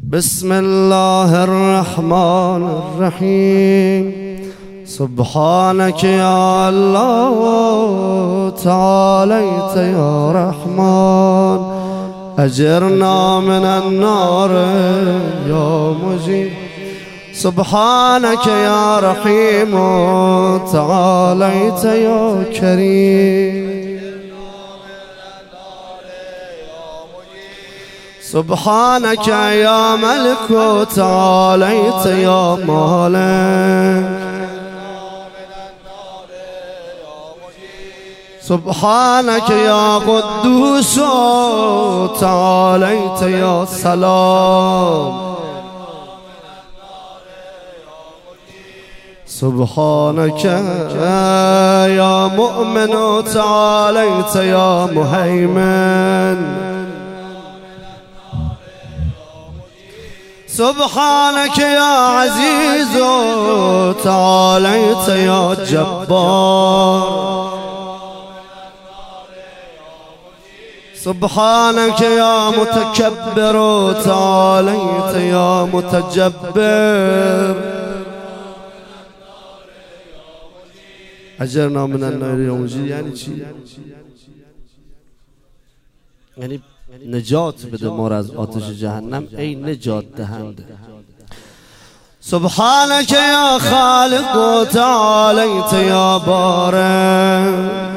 بسم الله الرحمن الرحيم. سبحانك يا الله تعاليت يا رحمن، أجرنا من النار يا مجيب. سبحانك يا رحيم تعاليت يا كريم. سبحانك يا ملك تعاليت يا مالك. سبحانك يا قدوس تعاليت يا سلام. سبحانك يا مؤمن تعاليت يا مهيمن. سبحانك يا عزيز تعاليت يا جبار. سبحانك يا متكبر تعاليت يا متجبر. أجرنا من النار يا مجيب. يعني چی؟ یعنی نجات بده ما را از آتش جهنم ای نجات دهنده. سبحانك يا خالق تعاليت يا بارئ.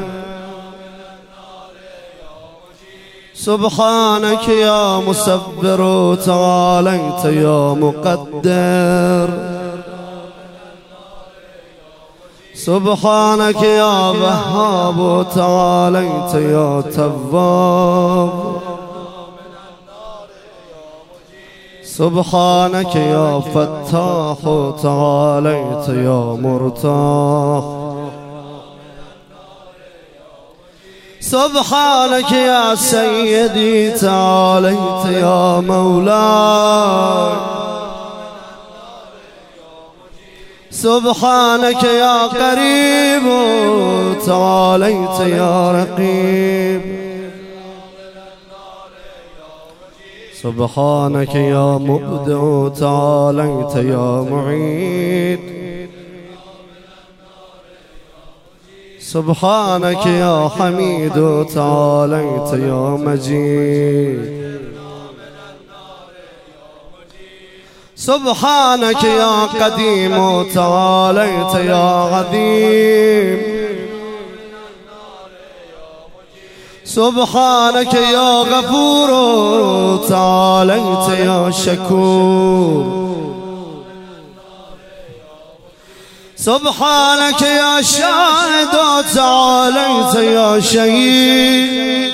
سبحانك يا مصبر تعاليت يا مقدر. سبحانك يا وهاب تعاليت يا تواب. سبحانك يا فتاح تعاليت يا مرتاح. سبحانك يا سيدي تعاليت يا مولاي. سبحانك يا قريب تعاليت يا رقيب. سبحانك يا مبدع تعاليت يا معيد. سبحانك يا حميد تعاليت يا مجيد. سبحانك يا قديم تعاليت يا عظيم. سبحانك يا غفور تعاليت يا شكور. سبحانك يا شاهد تعاليت يا شهيد.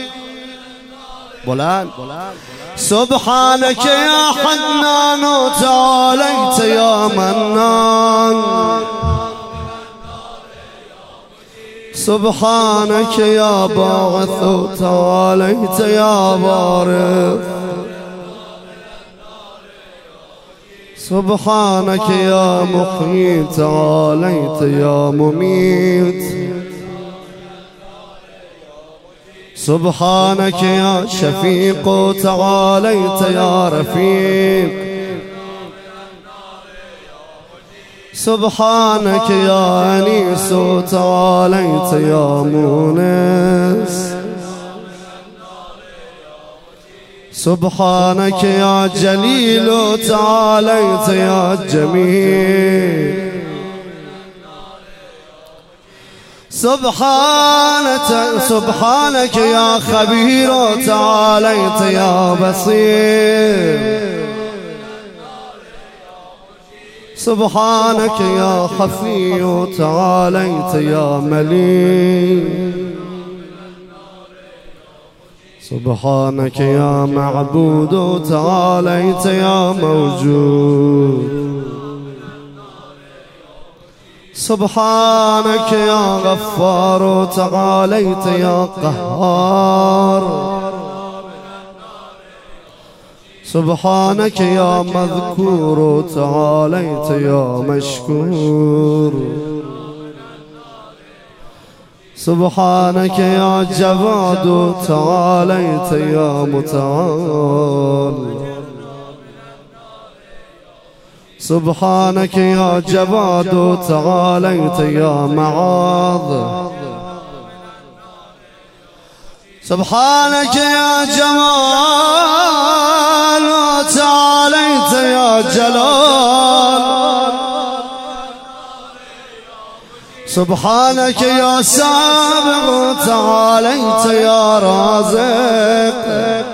بلند. سبحانك يا حنان تعاليت يا منان. سبحانك يا باعث تعاليت يا بارئ. سبحانك يا محيي تعاليت يا مميت. سبحانك يا شفيق تعاليت يا رفيق. سبحانك يا أنيس تعاليت يا مونس. سبحانك يا جليل تعاليت يا جميل. سبحانك يا خبير تعاليت يا بصير. سبحانك يا خفي تعاليت يا مليك. سبحانك يا معبود تعاليت يا موجود. سبحانك يا غفار تعاليت يا قهار. سبحانك يا مذكور تعاليت يا مشكور. سبحانك يا جواد تعاليت يا متعال. سبحانك يا جواد تعاليت يا معاذ سبحانك يا جمال تعاليت يا جلال سبحانك يا سابق تعاليت يا رازق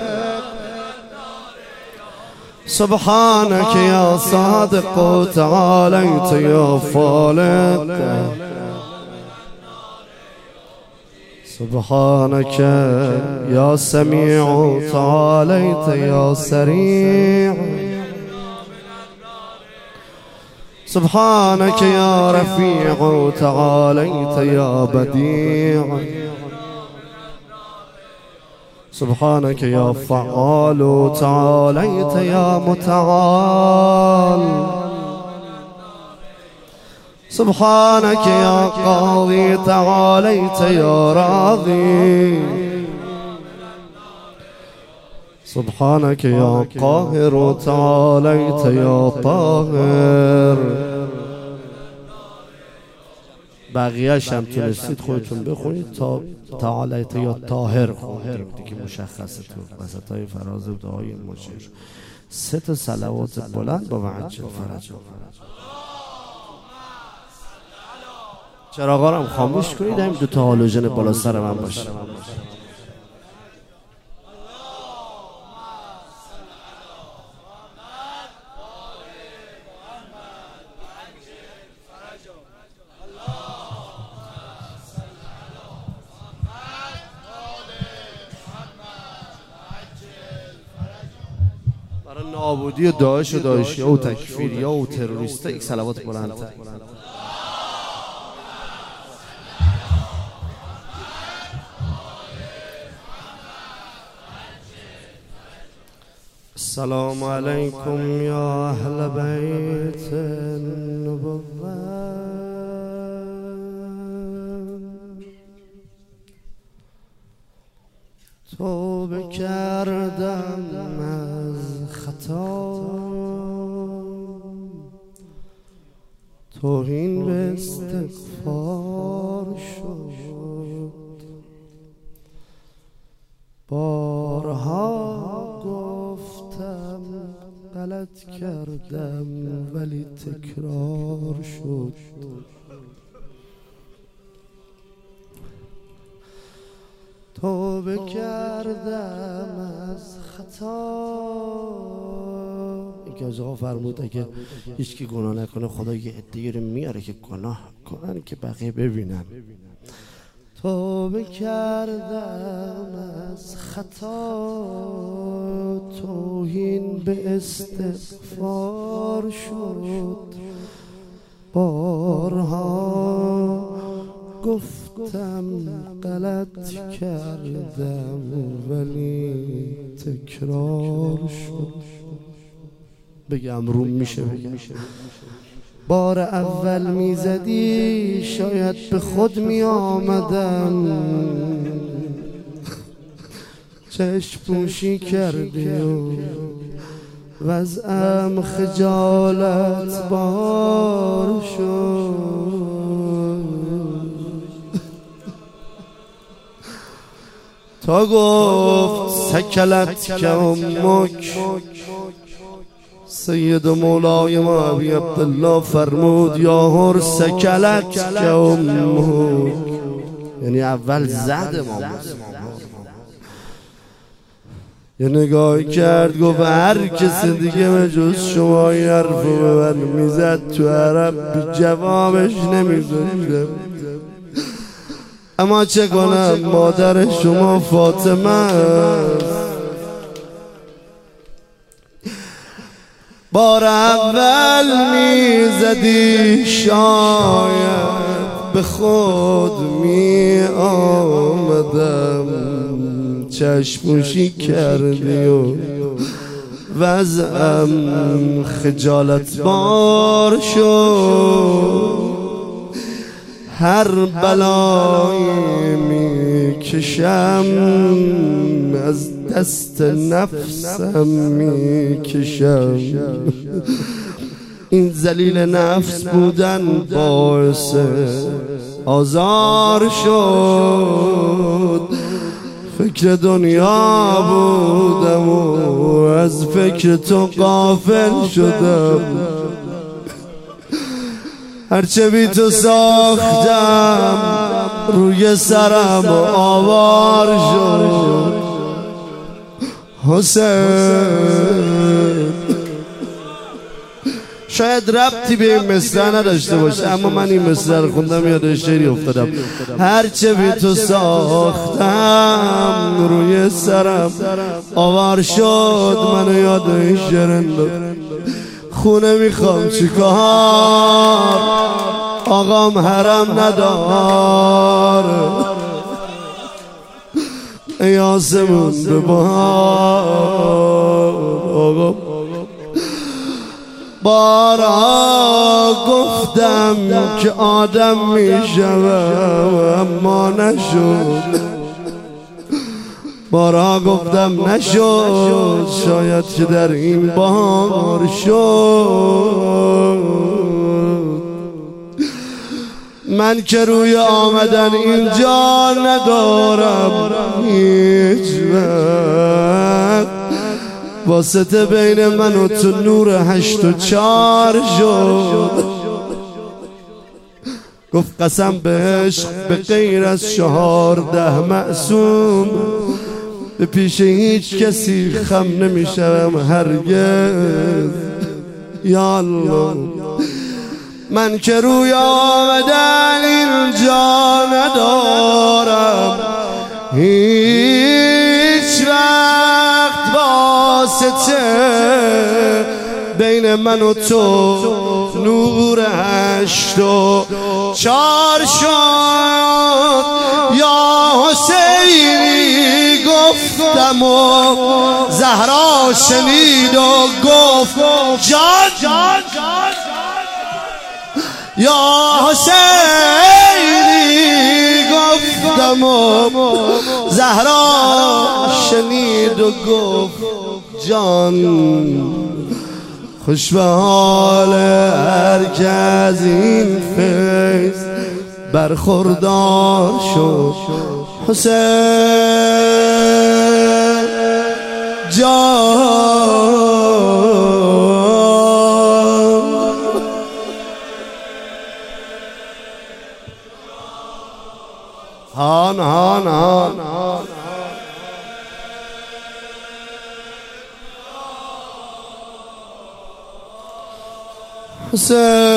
سبحانك يا صادق تعاليت يا فالق سبحانك يا سميع تعاليت يا سريع سبحانك يا رفيع تعاليت يا بديع سبحانك يا فعال تعاليت يا متعال سبحانك يا قاضي تعاليت يا راضي سبحانك يا قاهر تعاليت يا طاهر بقیه‌اش هم تونستید خودتون بخونید تا تعاليت یا طاهر خوندیم دیگه مشخصه تو وسطای فراز و دعای مشیر 3 تا صلوات بلند با وعجل فرج چراغا رو هم خاموش کنید همین 2 تا هالوژن بالا سر من باشه برای نابودی داعش و داعشی‌ها و تکفیری‌ها و تروریست‌ها یک صلوات بلند السلام عليكم يا أهل بيت النبوة توبه کردم از خطا توهین به استغفار شد بارها گفتم غلط کردم ولی تکرار شد توبه کردم از خطا اینکه از آقا فرمود اگه هیچکی گناه نکنه خدا یه عده‌ای رو میاره که گناه کنن که بقیه ببینن توبه کردم از خطا توهین به استغفار شد بارها گفتم غلط کردم ولی تکرار شد بگم روم میشه بگم بار اول میزدی شاید به خود میآمدم چشم پوشی کردی و وضعم خجالت بار شد تا گفت سکلت که امک سید و مولای ما ابی عبدالله فرمود یا هر سکلت که امک یعنی اول زد ما یه نگاهی کرد گفت هر کسی دیگه به جز شما این حرفو به من میزد تو عرب جوابش نمیدونم اما چه کنم مادر شما فاطمه است بار اول میزدی شاید به خود می آمدم چشموشی کردی و وضعم خجالت بار شد هر بلایی میکشم از دست نفسم میکشم این ذلیل نفس بودن باعث آزار شد. فکر دنیا بودم و از فکر تو غافل شدم. هرچه بی تو ساختم روی سرم آوار شد. حسین شاید ربطی به این مصرع نداشته باشه، اما من این مصرع رو خوندم یاد شعری افتادم. هرچه بی تو ساختم روی سرم آوار شد. منو یاد این شعر انداخت. خونه میخوام چیکار، آقام حرم ندار. ای آسمون به بهار. آقام بارا گفتم که آدم میشوم اما نشد. بارا گفتم نشد، شاید که در این بار شد. من که روی آمدن اینجا ندارم هیچ وقت. واسطه بین من و تو نور 8 و 4 شد. گفت قسم به عشق به غیر از 14 معصوم به پیش هیچ کسی خم نمیشم هرگز. یا الله من که روی آمدن اینجا ندارم هیچ وقت. واسطه بین من و تو نور 8 و 4 شد. یا حسینی گفتم و زهرا شنید و گفت جان. یا حسینی گفتم و زهرا شنید و گفت جان. خوش به حال هر که از این فیض برخوردار شد. حسین جان. هان هان هان حسین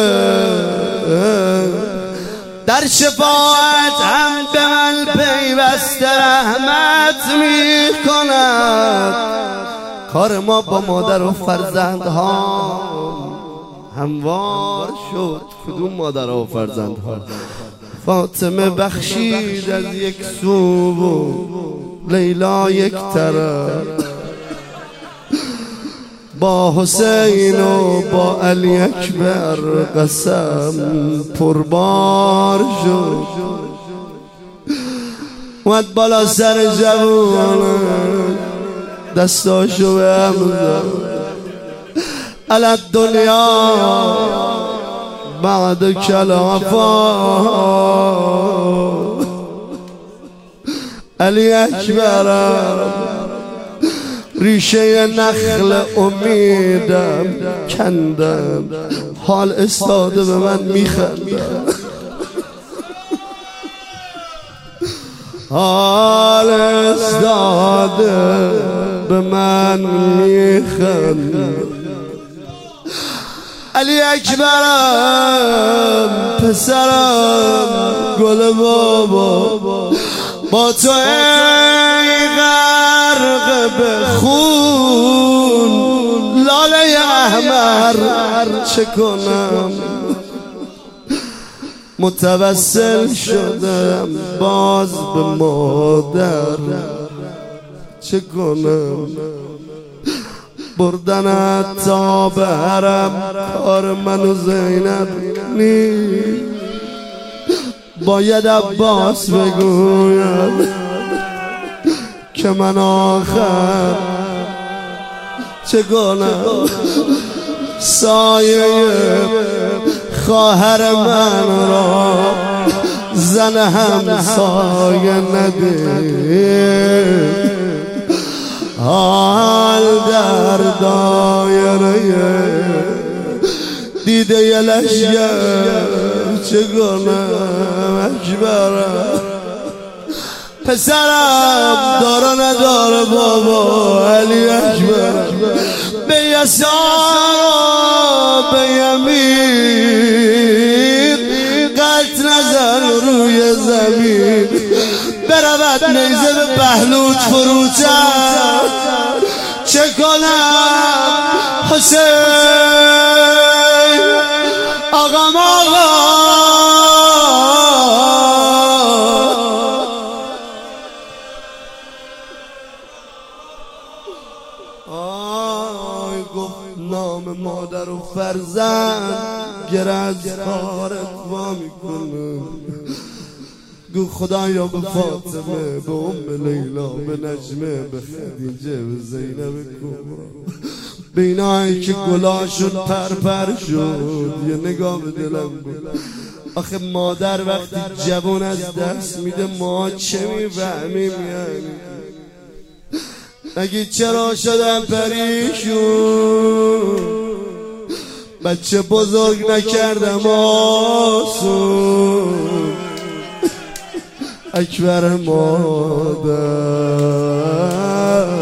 در شفاعت هم به من پیوسته رحمت می کند. کار ما با مادر و فرزندها هموار شد. کدوم مادر و فرزندها؟ فاطمه بخشید از یک سو و لیلا یک طرف. با حسین و با علی اکبر قسم پربار شد. اومد بالا سر جوان دستاشو به هم زد. علت دنیا بعد کلافا. علی اکبرم ریشه نخل امیدم کندم. حال استاده به من میخندم. حال استاده به من میخندم. علی اکبرم پسرم گل بابا با تو ای غرق به خون لاله احمر چه کنم. متوسل شدم باز به مادر چه کنم. بردنت تا به حرم کار من و زینب نیست. باید عباس بگویم که من آخر چه کنم. سایه خواهر من را زن همسایه نده، حال در دایره دیده ی لشگر چگونه اکبرم. پسرم داره نداره بابا علی اکبر، به یسار به یمین قط نزن روی زمین، برود نیزه به پهلوت فروزد، چه کنم حسین آقام آقا. آی گفت نام مادر و فرزند گر از کارت وا میکنه، گو خدایا به فاطمه، به ام لیلا، به نجمه، به خدیجه، به زینب کبرا، به اینایی که گلاشون پرپر شد یه نگاه به دلم بود. آخه مادر وقتی جوان از دست میده ما چه میفهمیم؟ یعنی نگی چرا شدم پریشون، بچه بزرگ نکردم آسون، اکبر مادر.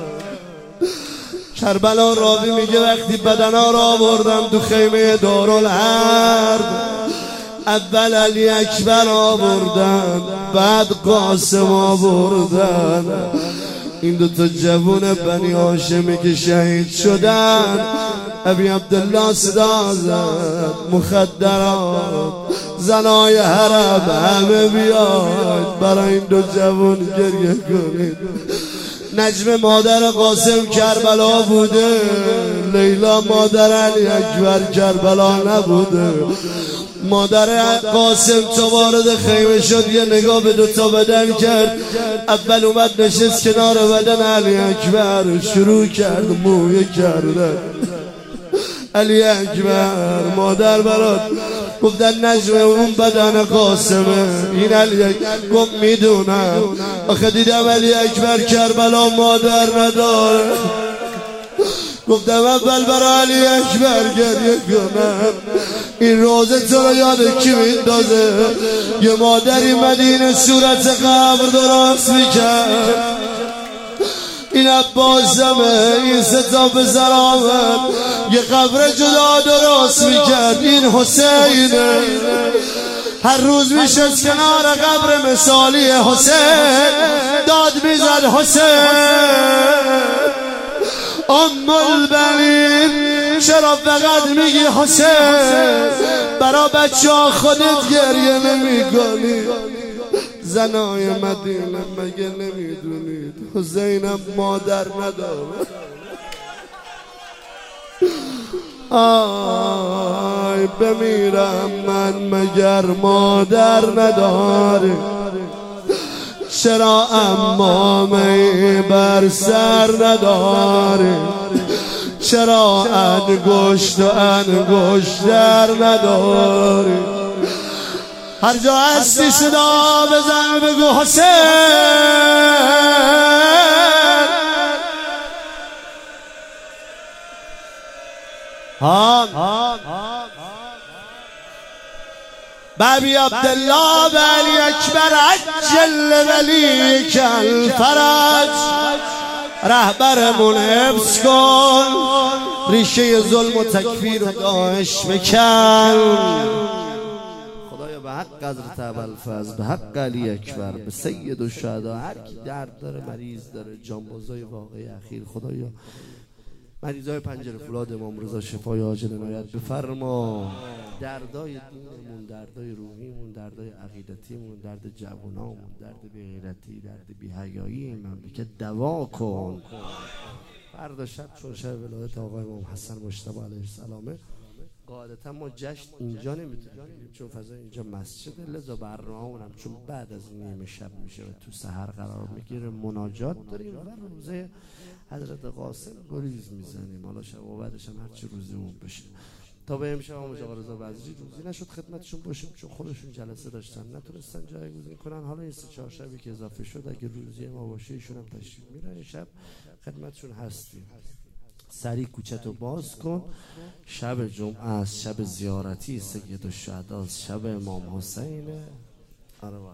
کربلا راوی میگه وقتی بدنا را آوردم تو خیمه دارالحرب، اول علی اکبر آوردن، بعد قاسم آوردن. این دوتا جوون بنی هاشمی که شهید شدن، ابی عبدالله صدا زد مخدرات، زنای حرم همه بیاید برای این دو جوون گریه کنید. نجم مادر قاسم کربلا بوده، لیلا مادر علی اکبر کربلا نبوده. مادر قاسم تا وارد خیمه شد یه نگاه به دوتا بدن کرد، اول اومد نشست کنار بدن علی اکبر، شروع کرد مویه کردن. علی اکبر مادر برات گفتن نجم اون بدن قاسمه، این علی اکبر گفت میدونم، آخه دیدم علی اکبر کربلا مادر نداره، گفتم اول برای علی اکبر گریه کنم. این روزه تو رو یاد کی میندازه؟ یه مادری مدینه صورت قبر درست میکرد، این عباسمه، این ستا پسرامه، یه قبر جدا درست میکرد. این حسینه، هر روز میشست کنار قبر مثالی حسین داد میزد حسین. ام البنین چرا فقط میگی حسین؟ برا بچه ها خودت گریه نمی کنی؟ زنای مدینه مگه نمیدونید حسینم مادر نداره؟ آی بمیرم من مگر مادر نداره؟ چرا امامه بر سر نداره؟ چرا انگشت و انگشتر نداره؟ هر جا هستی صدا بزن بگو حسین. بابی عبدالله به علی اکبر عجل ولی کل فرج، رهبرمون حفظ کن، ریشه ظلم و تکفیر و داعش بکن. خدایا به حق حضرت ابوالفضل، به حق علی اکبر، به سید الشهدا، هر کی درد داره، مریض داره، جانبازای واقعی اخیر، خدایا مریضای پنجره فولاد امام رضا شفای عاجل عنایت بفرما. دردای دینمون، دردای روحیمون، دردای عقیدتیمون، درد جوانامون، درد بی‌غیرتی، درد بی‌حیایی این مملکت دوا کن. فردا شب چون شب ولادت آقای امام حسن مجتبی علیه السلامه قاعدتا ما جشن اینجا نمیتونیم بگیریم چون فضای اینجا مسجده، لذا برنامه‌مون چون بعد از نیمه شب میشه و تو سحر قرار میگیره مناجات داریم و روزه حضرت قاسم گریز میزنیم. حالا شب و بعدش هم هرچی روزی اون بشه. تا به امشب هم آقا رضا وزیری روزی نشد خدمتشون باشیم چون خودشون جلسه داشتن نتونستن جایگزین کنن. حالا این 3-4 شبی که اضافه شد اگه روزی ما باشه ایشون هم تشریف میرن، شب خدمتشون هستیم. سری کوچه‌تو باز کن، شب جمعه است، شب زیارتی سید الشهدا، شب امام حسینه. آره والله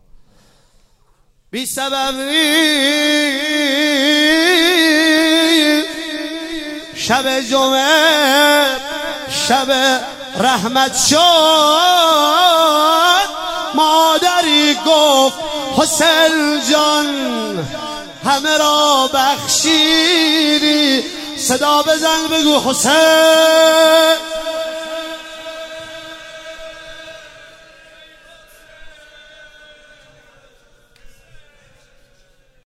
بی سببی شب جمعه شب رحمت شد، مادری گفت حسین جان همه را بخشیدی، صدا بزن بگو حسین.